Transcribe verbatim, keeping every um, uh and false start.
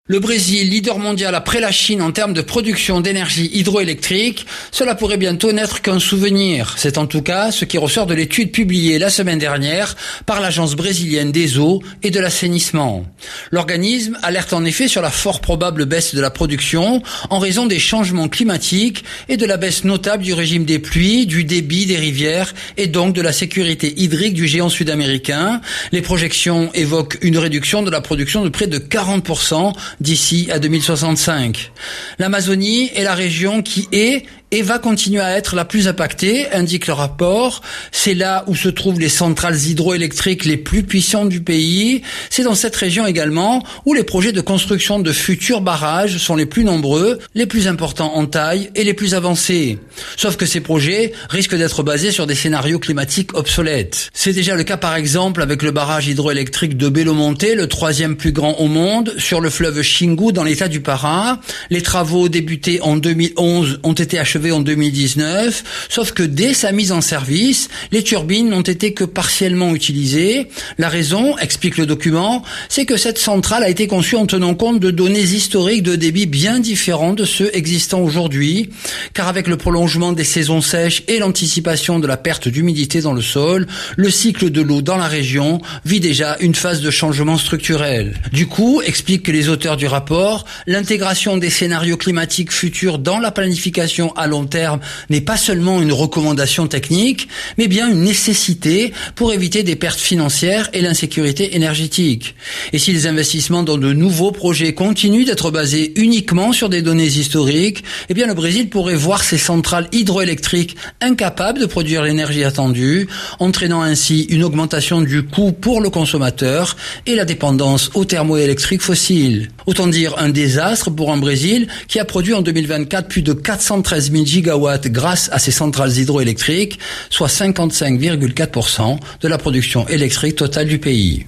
Le Brésil, leader mondial après la Chine en termes de production d'énergie hydroélectrique, cela pourrait bientôt n'être qu'un souvenir. C'est en tout cas ce qui ressort de l'étude publiée la semaine dernière par l'Agence brésilienne des eaux et de l'assainissement. L'organisme alerte en effet sur la fort probable baisse de la production en raison des changements climatiques et de la baisse notable du régime des pluies, du débit des rivières et donc de la sécurité hydrique du géant sud-américain. Les projections évoquent une réduction de la production de près de quarante pour cent d'ici à deux mille soixante-cinq. L'Amazonie est la région qui est et va continuer à être la plus impactée, indique le rapport. C'est là où se trouvent les centrales hydroélectriques les plus puissantes du pays. C'est dans cette région également où les projets de construction de futurs barrages sont les plus nombreux, les plus importants en taille et les plus avancés. Sauf que ces projets risquent d'être basés sur des scénarios climatiques obsolètes. C'est déjà le cas par exemple avec le barrage hydroélectrique de Belo Monte, le troisième plus grand au monde, sur le fleuve Xingu dans l'état du Pará. Les travaux débutés en deux mille onze ont été achevés en deux mille dix-neuf, sauf que dès sa mise en service, les turbines n'ont été que partiellement utilisées. La raison, explique le document, c'est que cette centrale a été conçue en tenant compte de données historiques de débit bien différents de ceux existants aujourd'hui, car avec le prolongement des saisons sèches et l'anticipation de la perte d'humidité dans le sol, le cycle de l'eau dans la région vit déjà une phase de changement structurel. Du coup, expliquent les auteurs du rapport, l'intégration des scénarios climatiques futurs dans la planification à long terme n'est pas seulement une recommandation technique, mais bien une nécessité pour éviter des pertes financières et l'insécurité énergétique. Et si les investissements dans de nouveaux projets continuent d'être basés uniquement sur des données historiques, eh bien le Brésil pourrait voir ses centrales hydroélectriques incapables de produire l'énergie attendue, entraînant ainsi une augmentation du coût pour le consommateur et la dépendance aux thermoélectriques fossiles. Autant dire un désastre pour un Brésil qui a produit en deux mille vingt-quatre plus de quatre cent treize mille gigawatts grâce à ses centrales hydroélectriques, soit cinquante-cinq virgule quatre pour cent de la production électrique totale du pays.